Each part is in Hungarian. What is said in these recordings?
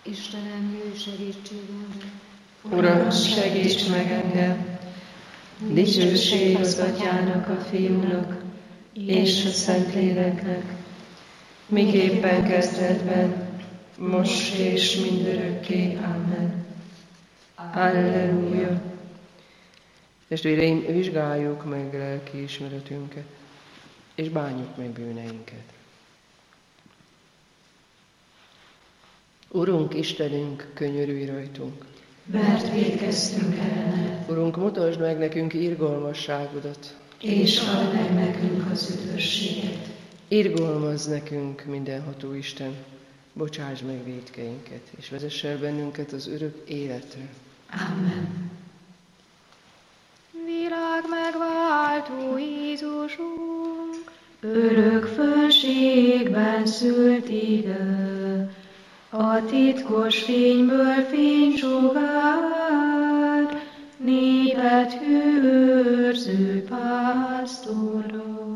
Istenem, jöjj segítségemre! Uram, segíts meg engem! Dicsőség az Atyának, a Fiúnak és a Szentléleknek, miképpen kezdetben, most és mindörökké. Amen. Alleluja! Testvéreim, vizsgáljuk meg lelkiismeretünket, és bánjuk meg bűneinket. Urunk, Istenünk, könyörülj rajtunk! Mert vétkeztünk ellened. Urunk, mutasd meg nekünk irgalmasságodat, és add meg nekünk az üdvösséget. Irgalmazz nekünk, mindenható Isten, bocsáss meg vétkeinket, és vezess el bennünket az örök életre. Amen. Világ megváltó Jézusunk, örök fönségben szült ide, a titkos fényből fénysugár, népet őrző pásztora.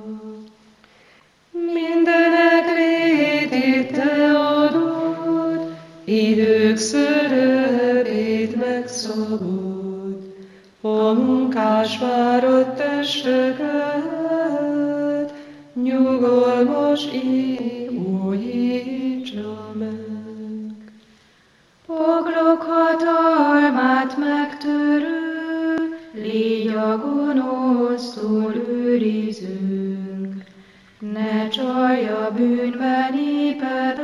Mindenek létét te adod, idők szörödét megszabod, a munkás fáradt testeket, nyugalmas ég újítsa meg. Poklok hatalmát megtörő, légy a gonosztól őrizünk, ne csalja bűnbe népedet,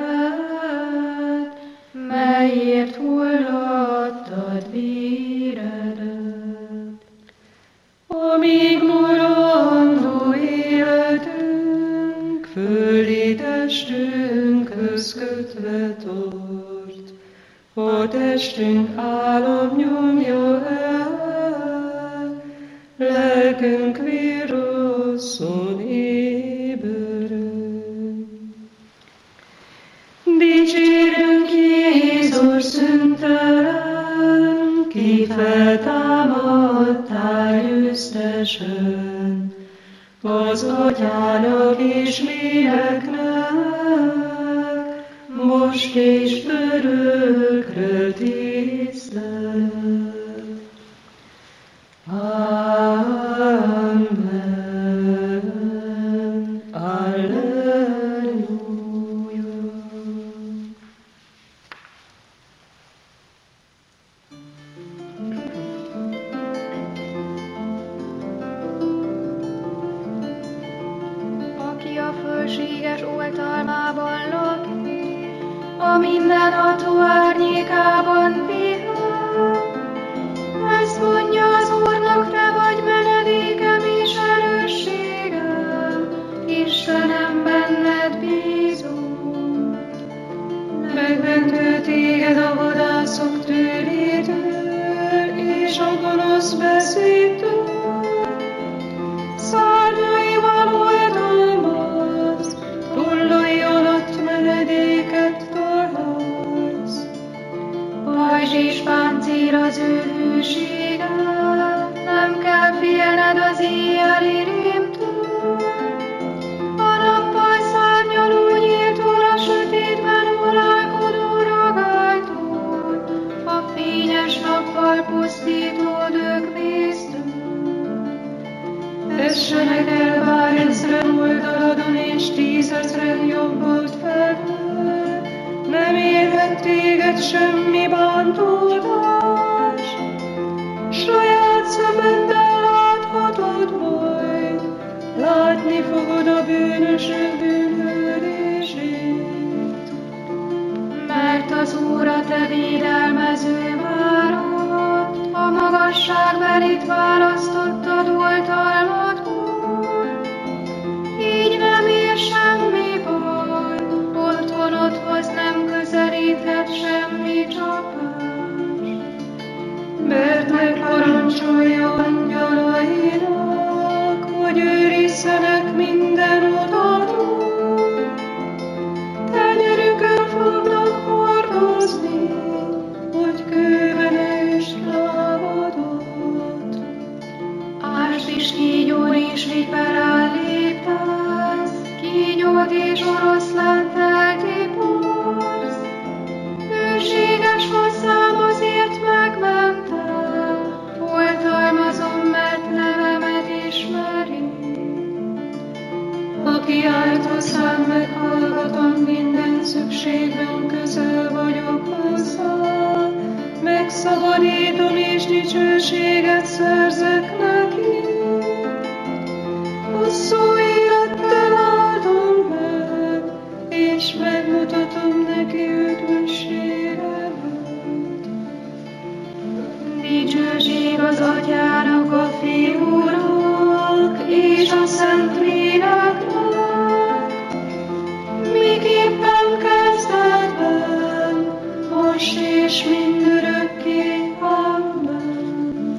melyért hullattad véredet. Amíg maradó életünk, földi testünkhöz kötve tart, a testünk álom nyomja el, lelkünk virrasszon ébred. Dicsérünk Jézus szüntelen, ki feltámadtál győztesen, az Atyának és léleknek, most és örökre tisztelet. Amen. Alleluja. aki a fölséges oltalmában lakik, a mindenható árnyékában pihen. Ezt mondja az Úrnak, te vagy menedékem és erősségem, Istenem, benned bízom. Megmentő téged a vadászok tőlétől, és a gonosz beszédtől. Szárnyaival oltalmaz, tollai alatt menedéket találsz. Pajzs és páncél az ő hűsége, nem kell félned az éjjeli rémtől. A nappal szárnyaló nyíltól, a sötétben uralkodó ragálytól, a fényes nappal pusztító dögvésztől. Essenek el bár ezren oldaladon, és 10 000 jobbod felől, nem érhet téged semmi bántódás. Saját szemeddel láthatod majd, látni fogod a bűnösök bűnhődését. Mert az Úr a te védelmező várod, a magasságbelit választottad oltalmadból. Így nem ér semmi baj, otthonodhoz nem közelíthet semmi csapás. Mert megparancsolja angyalainak, hogy őrizzenek minden utaton. Tenyerükön fognak hordozni, hogy kőben és lábadot. és megmutatom neki üdvösségemet. Dicsőség az Atyának, a Fiúnak és a Szentléleknek, miképpen kezdetben, most és mindörökké. Amen.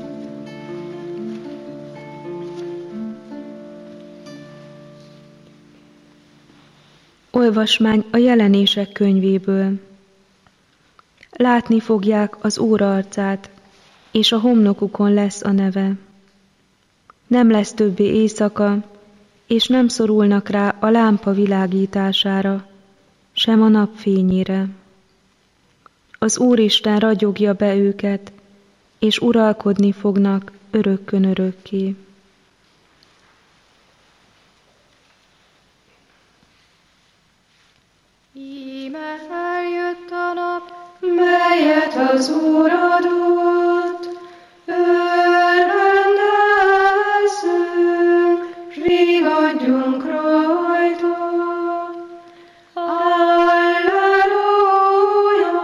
Olvasmány a Jelenések könyvéből. Látni fogják az Úr arcát, és a homlokukon lesz a neve. Nem lesz többé éjszaka, és nem szorulnak rá a lámpa világítására, sem a napfényére. Az Úristen ragyogja be őket, és uralkodni fognak örökkön örökké. Íme eljött a nap, melyet az Úr adott, örvendezzünk, s rigadjunk rajta. Alleluja,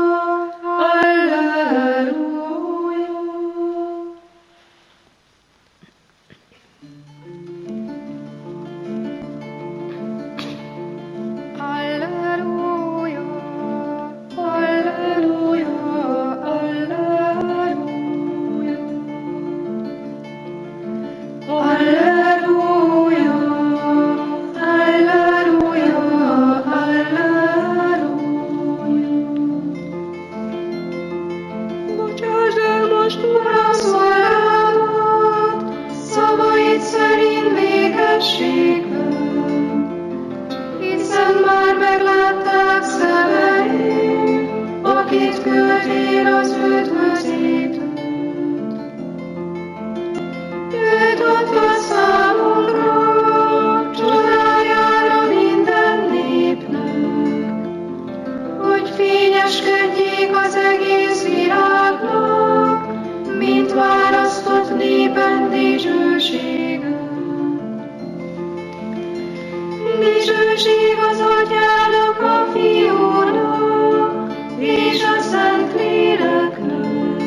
alleluja. Alleluja, alleluja, alleluja. Alleluja, alleluja, alleluja. Bocsásd el most, Uram, szolgálatot, szavaid szerint békességben, hiszen már meglátták szemeim, akit küldtél az üdvözítőt. Őt adta számunkra, csodájára minden népnek, hogy fényeskedjék az egész világnak, mint választott népen dicsősége. Dicsőség az Atyának, a Fiúnak és a Szentléleknek,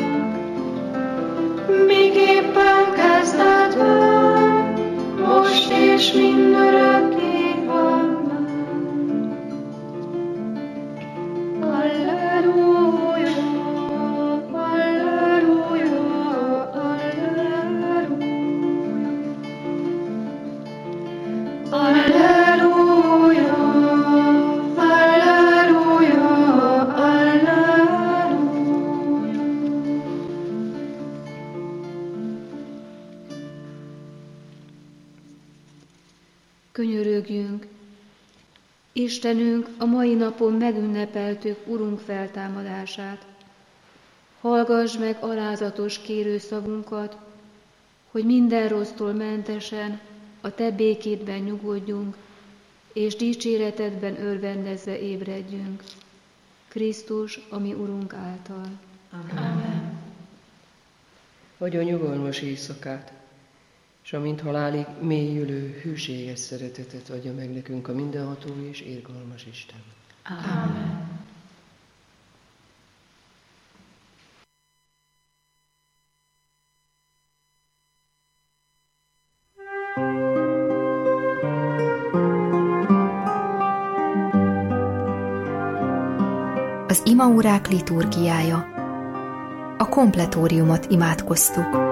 miképpen kezdetben, most és mindörökké. Amen. Alleluja, alleluja, alleluja. Alleluja, alleluja, alleluja. Könyörögjünk! Istenünk, a mai napon megünnepeltük Urunk feltámadását. Hallgass meg alázatos kérőszavunkat, hogy minden rossztól mentesen a Te békédben nyugodjunk, és dicséretedben örvendezve ébredjünk. Krisztus, a mi Urunk által. Amen. Adja nyugalmas éjszakát, és amint halálig mélyülő, hűséges szeretetet adja meg nekünk a mindenható és irgalmas Isten. Amen. Az imaórák liturgiája. A kompletóriumot imádkoztuk.